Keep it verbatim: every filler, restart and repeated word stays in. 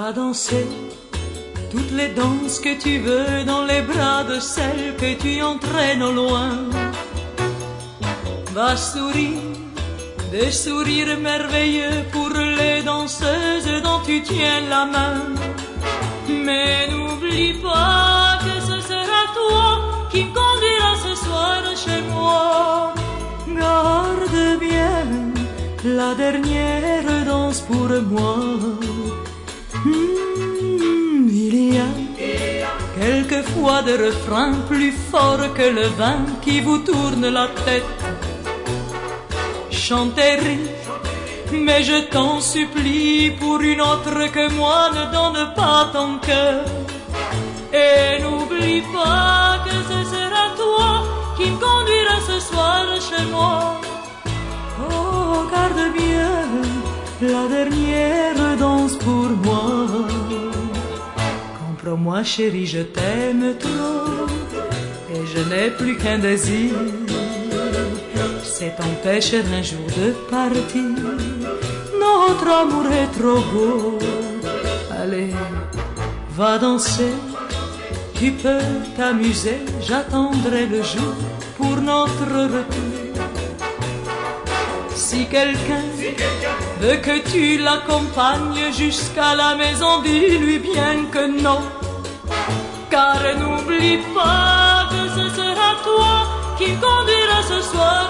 Va danser toutes les danses que tu veux dans les bras de celle que tu entraînes au loin. Va sourire des sourires merveilleux pour les danseuses dont tu tiens la main. Mais n'oublie pas que ce sera toi qui me conduira ce soir chez moi. Garde bien la dernière danse pour moi. Mmh, il y a quelquefois des refrains plus forts que le vin qui vous tourne la tête. Chantez, mais je t'en supplie, pour une autre que moi ne donne pas ton cœur. Et n'oublie pas que ce sera toi qui me conduira ce soir chez moi. Oh, garde bien la dernière danse pour moi. Comprends-moi chérie, je t'aime trop et je n'ai plus qu'un désir, c'est t'empêcher un jour de partir. Notre amour est trop beau. Allez, va danser, tu peux t'amuser, j'attendrai le jour pour notre retour. Si quelqu'un veut que tu l'accompagnes jusqu'à la maison, dis-lui bien que non. Car n'oublie pas que ce sera toi qui me conduira ce soir